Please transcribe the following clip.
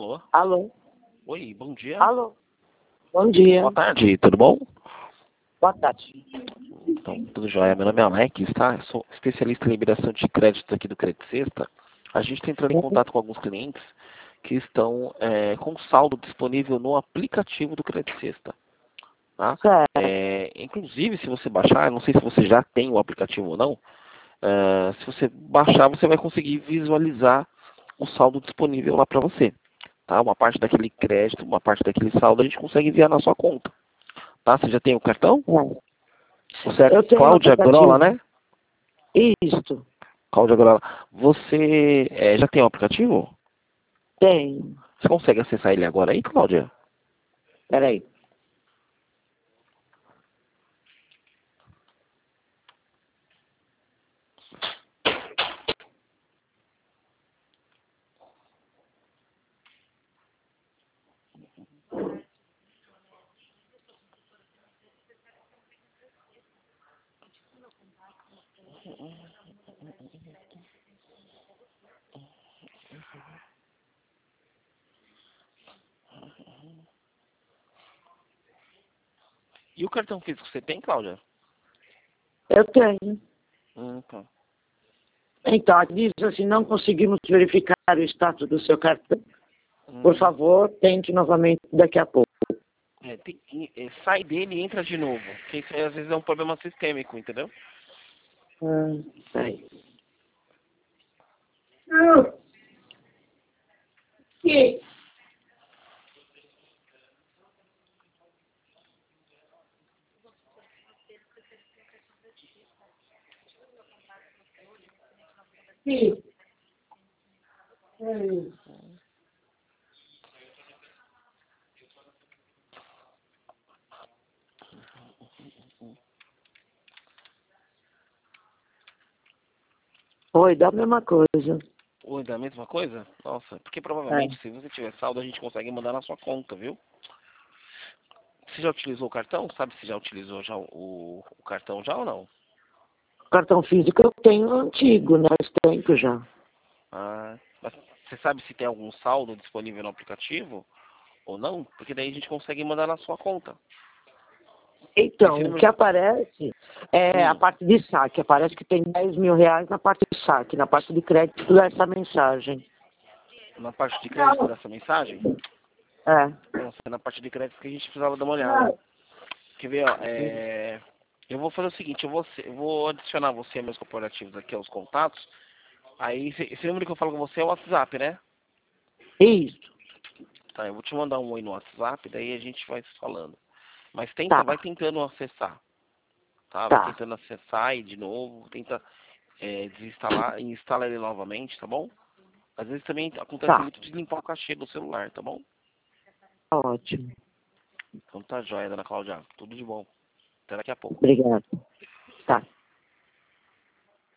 Alô? Alô? Oi, bom dia. Alô? Bom dia. Boa tarde, tudo bom? Boa tarde. Então, tudo jóia. Meu nome é Alex, tá? Eu sou especialista em liberação de crédito aqui do Crédito Sexta. A gente está entrando em contato com alguns clientes que estão com saldo disponível no aplicativo do Crédito Sexta. Tá? Certo. Inclusive, se você baixar, não sei se você já tem o aplicativo ou não, se você baixar, você vai conseguir visualizar o saldo disponível lá para você. Tá? Uma parte daquele crédito, uma parte daquele saldo a gente consegue enviar na sua conta. Tá? Você já tem o cartão? Você é Eu tenho um Cláudia aplicativo. Grola, né? Isto. Cláudia Grola. Você já tem o aplicativo? Tenho. Você consegue acessar ele agora aí, Cláudia? Peraí. E o cartão físico você tem, Cláudia? Eu tenho. Tá. Então, aqui diz assim, não conseguimos verificar o status do seu cartão. Por favor, tente novamente daqui a pouco. Sai dele e entra de novo. Porque isso aí às vezes é um problema sistêmico, entendeu? Peraí. Não. Que? Que? Oi, dá a mesma coisa. Ou da mesma coisa? Nossa, porque provavelmente se você tiver saldo a gente consegue mandar na sua conta, viu? Você já utilizou o cartão? Sabe se já utilizou já o cartão já ou não? O cartão físico eu tenho antigo, né? Faz tempo já. Mas você sabe se tem algum saldo disponível no aplicativo ou não? Porque daí a gente consegue mandar na sua conta. Esse Então, o que número... aparece é a parte de saque. Aparece que tem 10 mil reais na parte de saque. Na parte de crédito dessa mensagem. Na parte de crédito dessa mensagem? É. Nossa, é na parte de crédito que a gente precisava dar uma olhada. Quer ver, ó, eu vou fazer o seguinte, eu vou adicionar você a meus corporativos aqui aos contatos. Aí, esse número que eu falo com você é o WhatsApp, né? Isso. Tá, eu vou te mandar um oi no WhatsApp, daí a gente vai se falando. Mas Tá. vai tentando acessar, tá? Vai Tá. tentando acessar e de novo, tenta desinstalar e instala ele novamente, tá bom? Às vezes também acontece Tá. muito de limpar o cachê do celular, tá bom? Ótimo. Então tá jóia, dona Cláudia. Tudo de bom. Até daqui a pouco. Obrigado. Tá.